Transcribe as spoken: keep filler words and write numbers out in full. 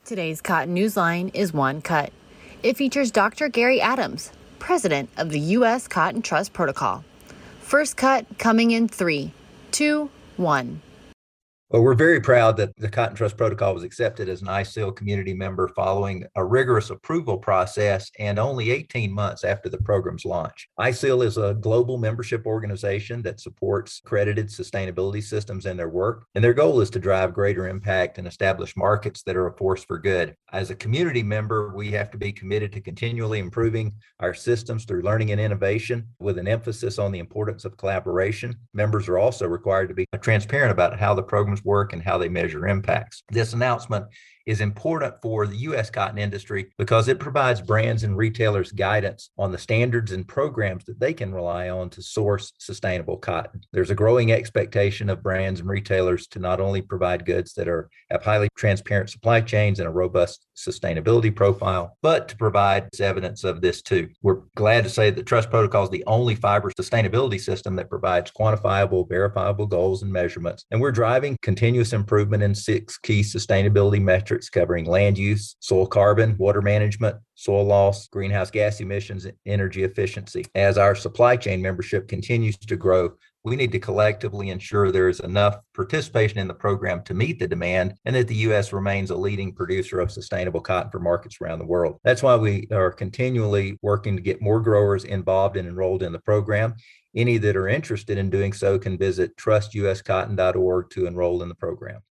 Today's Cotton Newsline is one cut. It features Doctor Gary Adams, president of the U S Cotton Trust Protocol. First cut coming in three, two, one. Well, we're very proud that the Cotton Trust Protocol was accepted as an I S I L community member following a rigorous approval process and only eighteen months after the program's launch. I S I L is a global membership organization that supports accredited sustainability systems in their work, and their goal is to drive greater impact and establish markets that are a force for good. As a community member, we have to be committed to continually improving our systems through learning and innovation with an emphasis on the importance of collaboration. Members are also required to be transparent about how the programs work and how they measure impacts. This announcement is important for the U S cotton industry because it provides brands and retailers guidance on the standards and programs that they can rely on to source sustainable cotton. There's a growing expectation of brands and retailers to not only provide goods that are have highly transparent supply chains and a robust sustainability profile, but to provide evidence of this too. We're glad to say that Trust Protocol is the only fiber sustainability system that provides quantifiable, verifiable goals and measurements. And we're driving continuous improvement in six key sustainability metrics covering land use, soil carbon, water management, soil loss, greenhouse gas emissions, and energy efficiency. As our supply chain membership continues to grow, we need to collectively ensure there is enough participation in the program to meet the demand and that the U S remains a leading producer of sustainable cotton for markets around the world. That's why we are continually working to get more growers involved and enrolled in the program. Any that are interested in doing so can visit trust u s cotton dot org to enroll in the program.